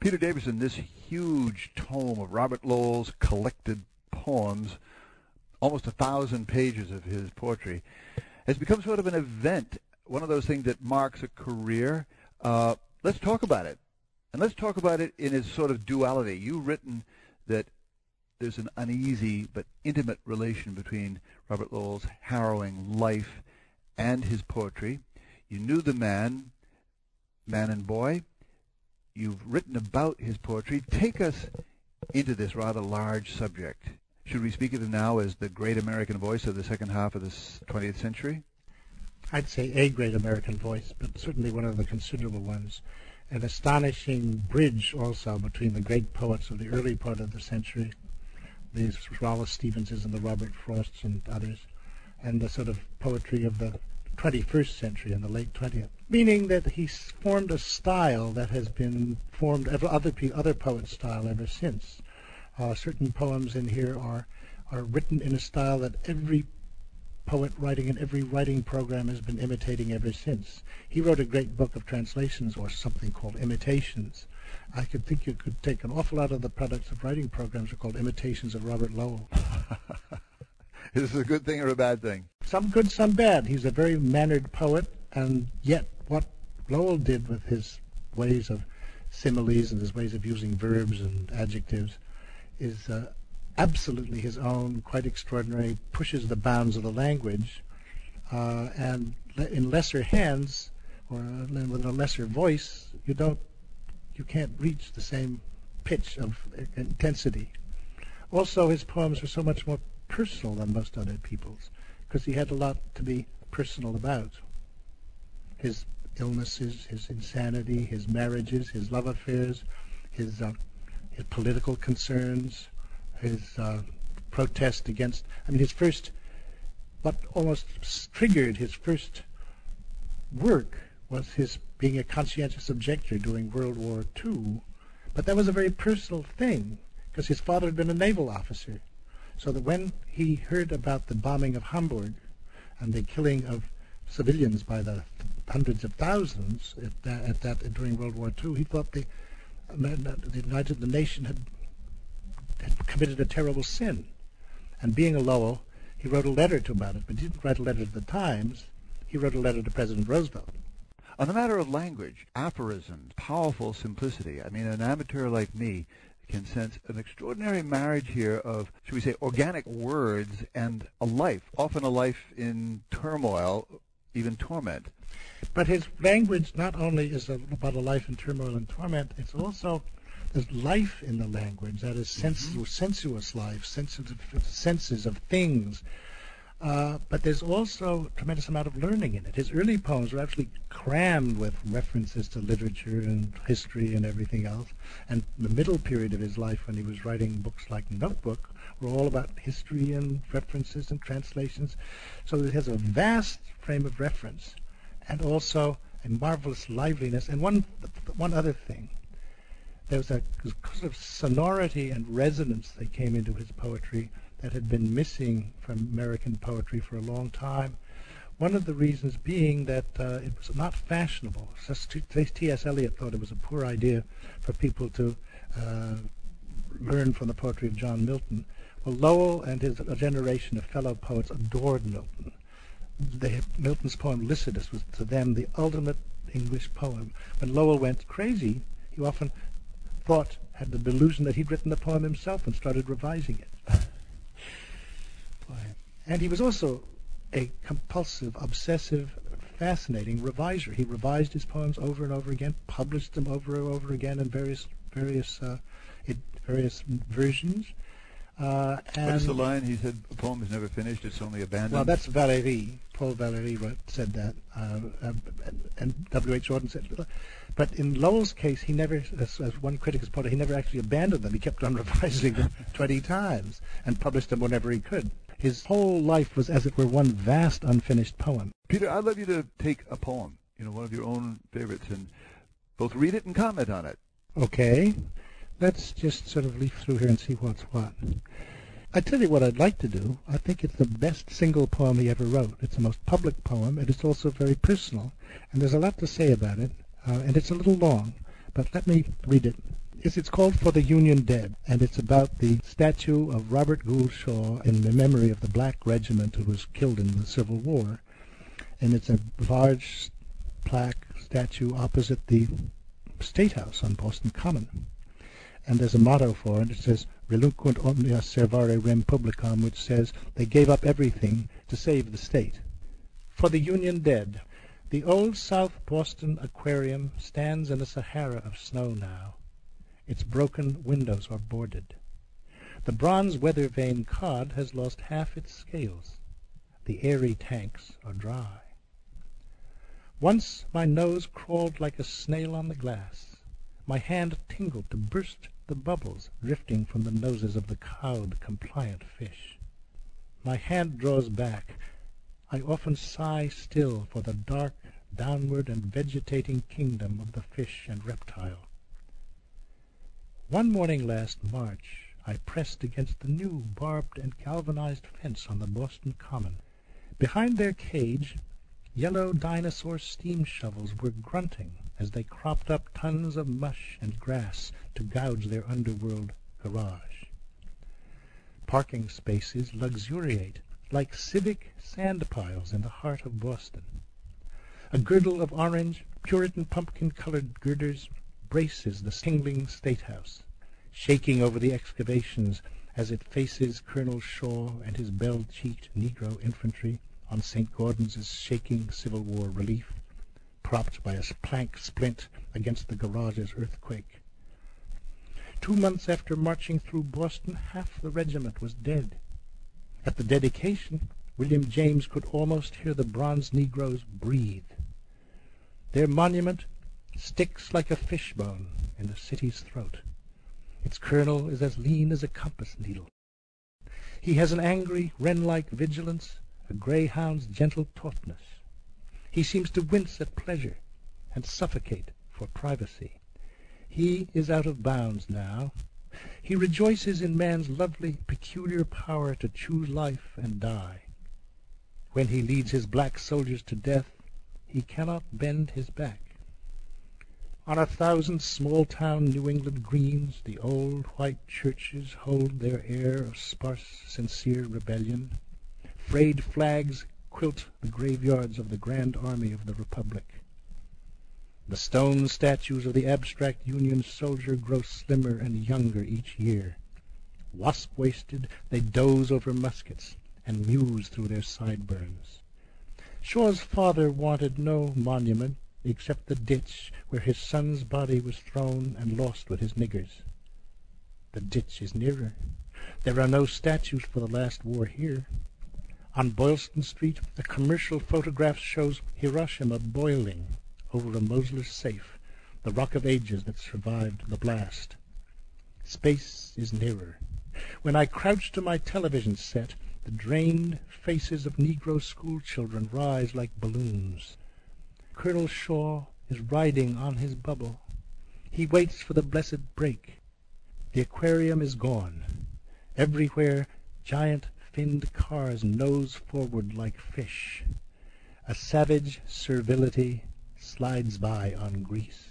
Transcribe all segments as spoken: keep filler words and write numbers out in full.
Peter Davison, this huge tome of Robert Lowell's collected poems, almost a thousand pages of his poetry, has become sort of an event, one of those things that marks a career. Uh, let's talk about it. And let's talk about it in its sort of duality. You've written that there's an uneasy but intimate relation between Robert Lowell's harrowing life and his poetry. You knew the man, man and boy. You've written about his poetry. Take us into this rather large subject. Should we speak of him now as the great American voice of the second half of the twentieth century? I'd say a great American voice, but certainly one of the considerable ones. An astonishing bridge also between the great poets of the early part of the century, the Wallace Stevenses and the Robert Frosts and others, and the sort of poetry of the twenty-first century and the late twentieth. Meaning that he's formed a style that has been formed ever other other poets' style ever since. Uh, certain poems in here are are written in a style that every poet writing in every writing program has been imitating ever since. He wrote a great book of translations, or something called Imitations. I could think you could take an awful lot of the products of writing programs are called imitations of Robert Lowell. Is this a good thing or a bad thing? Some good, some bad. He's a very mannered poet, and yet what Lowell did with his ways of similes and his ways of using verbs and adjectives is uh, absolutely his own, quite extraordinary, pushes the bounds of the language, uh, and le- in lesser hands, or uh, with a lesser voice, you don't, you can't reach the same pitch of intensity. Also, his poems are so much more personal than most other people's, because he had a lot to be personal about. His illnesses, his insanity, his marriages, his love affairs, his uh, his political concerns, his uh, protest against, I mean, his first, what almost triggered his first work was his being a conscientious objector during World War Two. But that was a very personal thing, because his father had been a naval officer. So that when he heard about the bombing of Hamburg and the killing of civilians by the hundreds of thousands at that, at that during World War Two, he thought the, the United the nation had, had committed a terrible sin. And being a Lowell, he wrote a letter to about it, but he didn't write a letter to the Times. He wrote a letter to President Roosevelt. On the matter of language, aphorisms, powerful simplicity, I mean, an amateur like me can sense an extraordinary marriage here of, should we say, organic words and a life, often a life in turmoil, even torment. But his language not only is a, about a life in turmoil and torment, it's also, there's life in the language, that is sensuous, mm-hmm. sensuous life, sensitive senses of things. Uh, but there's also a tremendous amount of learning in it. His early poems were actually crammed with references to literature and history and everything else. And the middle period of his life, when he was writing books like Notebook, were all about history and references and translations. So it has a vast frame of reference and also a marvelous liveliness. And one, one other thing, there was a sort of sonority and resonance that came into his poetry that had been missing from American poetry for a long time. One of the reasons being that uh, it was not fashionable. T S Eliot thought it was a poor idea for people to uh, learn from the poetry of John Milton. Well, Lowell and his a generation of fellow poets adored Milton. They, Milton's poem Lycidas was to them the ultimate English poem. When Lowell went crazy, he often thought, had the delusion that he'd written the poem himself and started revising it. And he was also a compulsive, obsessive, fascinating reviser. He revised his poems over and over again, published them over and over again in various various uh, in various versions. Uh, and What is the line? He said, "A poem is never finished; it's only abandoned." Well, that's Valéry. Paul Valéry wrote, said that, uh, uh, and W H Jordan said. But in Lowell's case, he never, as, as one critic has put it, he never actually abandoned them. He kept on revising them twenty times and published them whenever he could. His whole life was, as it were, one vast unfinished poem. Peter, I'd love you to take a poem, you know, one of your own favorites, and both read it and comment on it. Okay. Let's just sort of leaf through here and see what's what. I tell you what I'd like to do. I think it's the best single poem he ever wrote. It's the most public poem, and it's also very personal. And there's a lot to say about it, uh, and it's a little long, but let me read it Yes, it's called For the Union Dead, and it's about the statue of Robert Gould Shaw in the memory of the black regiment who was killed in the Civil War. And it's a large plaque statue opposite the State House on Boston Common. And there's a motto for it. It says, Relinquent omnia servare rem publicam, which says they gave up everything to save the state. For the Union Dead. The old South Boston Aquarium stands in a Sahara of snow now. Its broken windows are boarded. The bronze weather-vane cod has lost half its scales. The airy tanks are dry. Once my nose crawled like a snail on the glass. My hand tingled to burst the bubbles drifting from the noses of the cowed, compliant fish. My hand draws back. I often sigh still for the dark, downward and vegetating kingdom of the fish and reptile. One morning last March I pressed against the new barbed and galvanized fence on the Boston Common. Behind their cage, yellow dinosaur steam shovels were grunting as they cropped up tons of mush and grass to gouge their underworld garage. Parking spaces luxuriate like civic sand piles in the heart of Boston. A girdle of orange, Puritan pumpkin-colored girders braces the tingling State House, shaking over the excavations as it faces Colonel Shaw and his bell-cheeked Negro infantry on Saint Gordon's shaking Civil War relief, propped by a plank splint against the garage's earthquake. Two months after marching through Boston, half the regiment was dead. At the dedication, William James could almost hear the bronze Negroes breathe. Their monument sticks like a fishbone in the city's throat. Its colonel is as lean as a compass needle. He has an angry, wren-like vigilance, a greyhound's gentle tautness. He seems to wince at pleasure and suffocate for privacy. He is out of bounds now. He rejoices in man's lovely, peculiar power to choose life and die. When he leads his black soldiers to death, he cannot bend his back. On a thousand small-town New England greens, the old white churches hold their air of sparse, sincere rebellion. Frayed flags quilt the graveyards of the Grand Army of the Republic. The stone statues of the abstract Union soldier grow slimmer and younger each year. Wasp-waisted, they doze over muskets and muse through their sideburns. Shaw's father wanted no monument except the ditch where his son's body was thrown and lost with his niggers. The ditch is nearer. There are no statues for the last war here. On Boylston Street, a commercial photograph shows Hiroshima boiling over a Mosler safe, the Rock of Ages that survived the blast. Space is nearer. When I crouch to my television set, the drained faces of Negro school children rise like balloons. Colonel Shaw is riding on his bubble. He waits for the blessed break. The aquarium is gone. Everywhere, giant finned cars nose forward like fish. A savage servility slides by on Greece.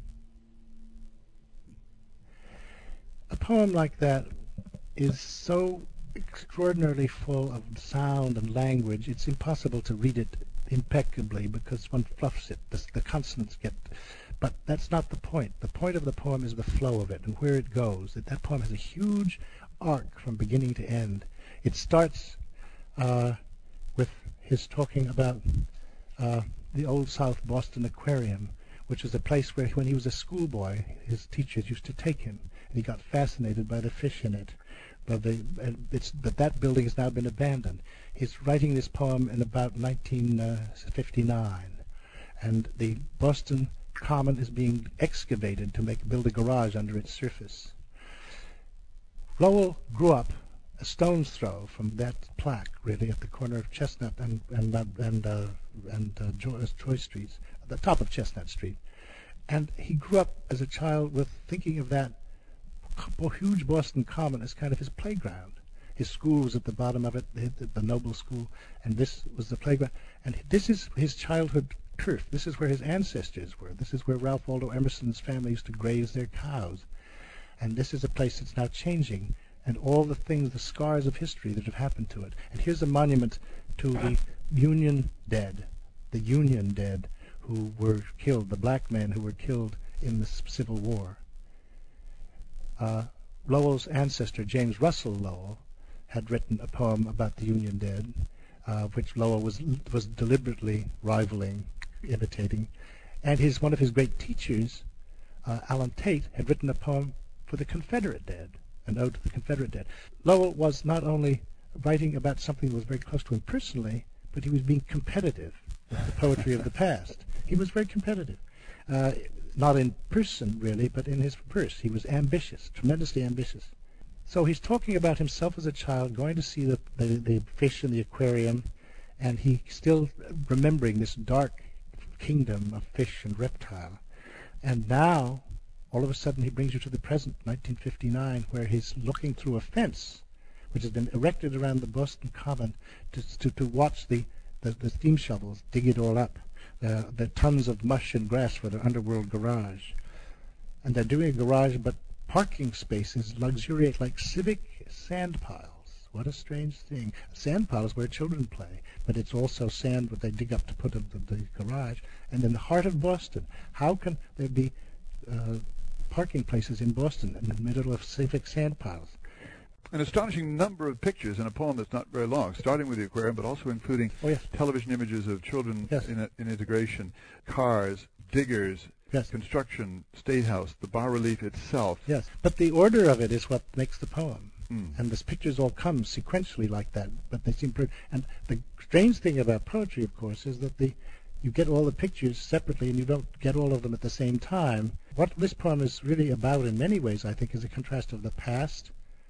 A poem like that is so extraordinarily full of sound and language, it's impossible to read it impeccably because one fluffs it. The, the consonants get... But that's not the point. The point of the poem is the flow of it and where it goes. That, that poem has a huge arc from beginning to end. It starts uh, with his talking about uh, the old South Boston Aquarium, which was a place where, when he was a schoolboy, his teachers used to take him, and he got fascinated by the fish in it. But, the, it's, but that building has now been abandoned. He's writing this poem in about nineteen fifty-nine, and the Boston Common is being excavated to make build a garage under its surface. Lowell grew up a stone's throw from that plaque, really, at the corner of Chestnut and and and uh, and uh, Troy Streets, at the top of Chestnut Street, and he grew up as a child with thinking of that huge Boston Common as kind of his playground. His school was at the bottom of it, the, the Noble School, and this was the playground. And this is his childhood turf. This is where his ancestors were. This is where Ralph Waldo Emerson's family used to graze their cows. And this is a place that's now changing, and all the things, the scars of history that have happened to it. And here's a monument to the Union dead, the Union dead who were killed, the black men who were killed in the Civil War. Uh, Lowell's ancestor, James Russell Lowell, had written a poem about the Union dead, uh, which Lowell was was deliberately rivaling, imitating. And his one of his great teachers, uh, Allen Tate, had written a poem for the Confederate dead, an ode to the Confederate dead. Lowell was not only writing about something that was very close to him personally, but he was being competitive with the poetry of the past. He was very competitive. Uh, not in person, really, but in his verse. He was ambitious, tremendously ambitious. So he's talking about himself as a child, going to see the, the, the fish in the aquarium, and he still remembering this dark kingdom of fish and reptile. And now, all of a sudden, he brings you to the present, nineteen fifty-nine, where he's looking through a fence, which has been erected around the Boston Common to, to, to watch the, the, the steam shovels dig it all up. Uh, the tons of mush and grass for their underworld garage. And they're doing a garage, but parking spaces luxuriate like civic sand piles. What a strange thing. A sand pile is where children play, but it's also sand that they dig up to put in the, the garage. And in the heart of Boston, how can there be uh, parking places in Boston in the middle of civic sand piles? An astonishing number of pictures in a poem that's not very long, starting with the aquarium, but also including oh, yes. television images of children yes. in, a, in integration, cars, diggers, yes. construction, State House, the bas-relief itself. Yes, but the order of it is what makes the poem. Mm. And the pictures all come sequentially like that, but they seem pretty. And the strange thing about poetry, of course, is that the you get all the pictures separately and you don't get all of them at the same time. What this poem is really about in many ways, I think, is a contrast of the past,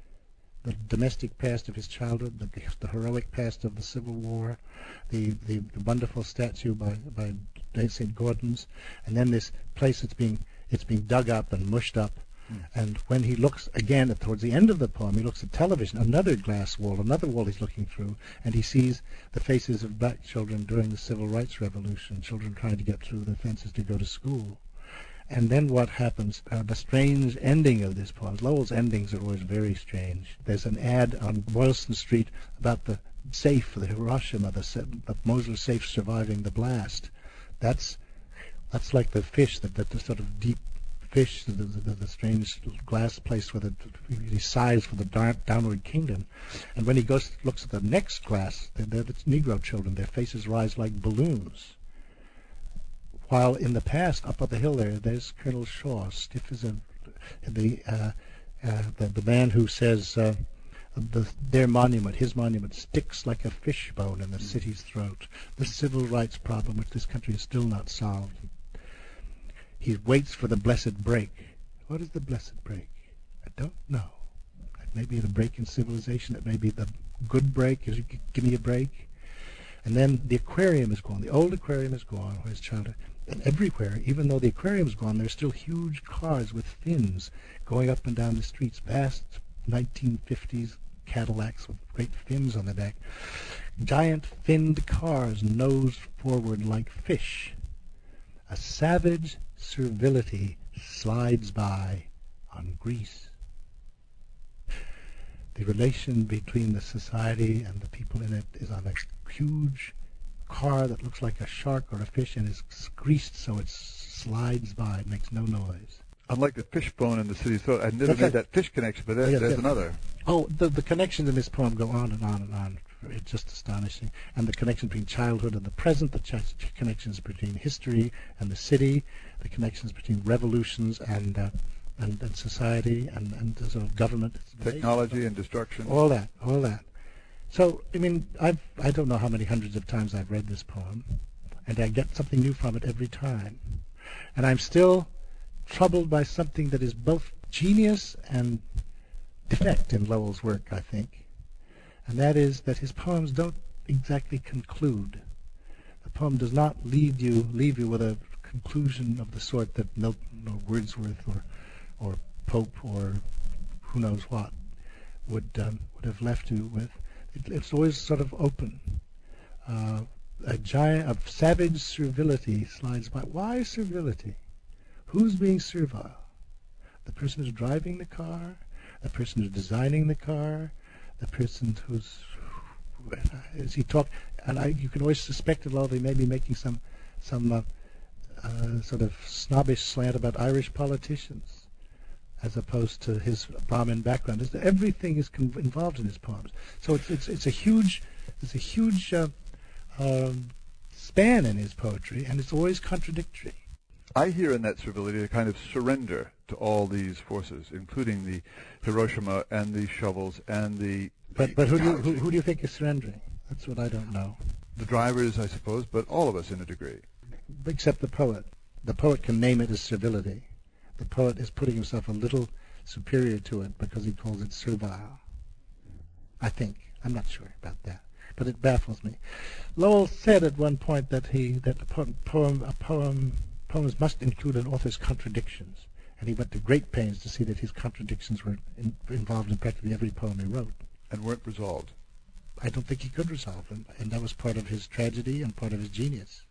the domestic past of his childhood, the, the heroic past of the Civil War, the, the, the wonderful statue by, by Saint Gordon's, and then this place that's being it's being dug up and mushed up. Mm. And when he looks again at, towards the end of the poem, he looks at television, another glass wall, another wall he's looking through, and he sees the faces of black children during the Civil Rights Revolution, children trying to get through the fences to go to school. And then what happens, uh, the strange ending of this poem. Lowell's endings are always very strange. There's an ad on Boylston Street about the safe, the Hiroshima, the, the Moser safe surviving the blast. That's that's like the fish, that, that the sort of deep fish, the, the, the strange glass place where the, he sighs for the dark, downward kingdom. And when he goes looks at the next glass, they're, they're the Negro children. Their faces rise like balloons. While in the past, up on the hill there, there's Colonel Shaw, stiff as a the uh, uh, the, the man who says uh, the, their monument, his monument, sticks like a fishbone in the city's throat. The civil rights problem, which this country is still not solved. He waits for the blessed break. What is the blessed break? I don't know. It may be the break in civilization. It may be the good break. Give me a break. And then the aquarium is gone. The old aquarium is gone, where his childhood. And everywhere, even though the aquarium's gone, there's still huge cars with fins going up and down the streets. Vast nineteen fifties Cadillacs with great fins on the deck. Giant finned cars nose forward like fish. A savage servility slides by on Greece. The relation between the society and the people in it is on a huge car that looks like a shark or a fish and is greased so it slides by. It makes no noise. Unlike the fishbone in the city's throat, I'd never That's made right. that fish connection, but there, Yes, there's yes. another. Oh, the, the connections in this poem go on and on and on. It's just astonishing. And the connection between childhood and the present, the ch- connections between history and the city, the connections between revolutions and uh, and, and society and, and the sort of government. Technology and destruction. All that, all that. So, I mean, I've, I don't know how many hundreds of times I've read this poem, and I get something new from it every time. And I'm still troubled by something that is both genius and defect in Lowell's work, I think. And that is that his poems don't exactly conclude. The poem does not leave you leave you with a conclusion of the sort that Milton or Wordsworth or or Pope or who knows what would um, would have left you with. It, it's always sort of open. Uh, a giant of savage servility slides by. Why servility? Who's being servile? the person who's driving the car, the person who's designing the car, the person who's, as he talked, and I, you can always suspect that although they may be making some, some uh, uh, sort of snobbish slant about Irish politicians, as opposed to his Brahmin background. It's, everything is con- involved in his poems. So it's it's it's a huge, it's a huge uh, um, span in his poetry, and it's always contradictory. I hear in that servility a kind of surrender to all these forces, including the Hiroshima and the shovels and the. But but who do you, who, who do you think is surrendering? That's what I don't know. The drivers, I suppose, but all of us in a degree. Except the poet. The poet can name it as servility. The poet is putting himself a little superior to it because he calls it servile. I think. I'm not sure about that, but it baffles me. Lowell said at one point that he that a poem, poem a poem poems must include an author's contradictions, and he went to great pains to see that his contradictions were in, involved in practically every poem he wrote. And weren't resolved. I don't think he could resolve them, and that was part of his tragedy and part of his genius.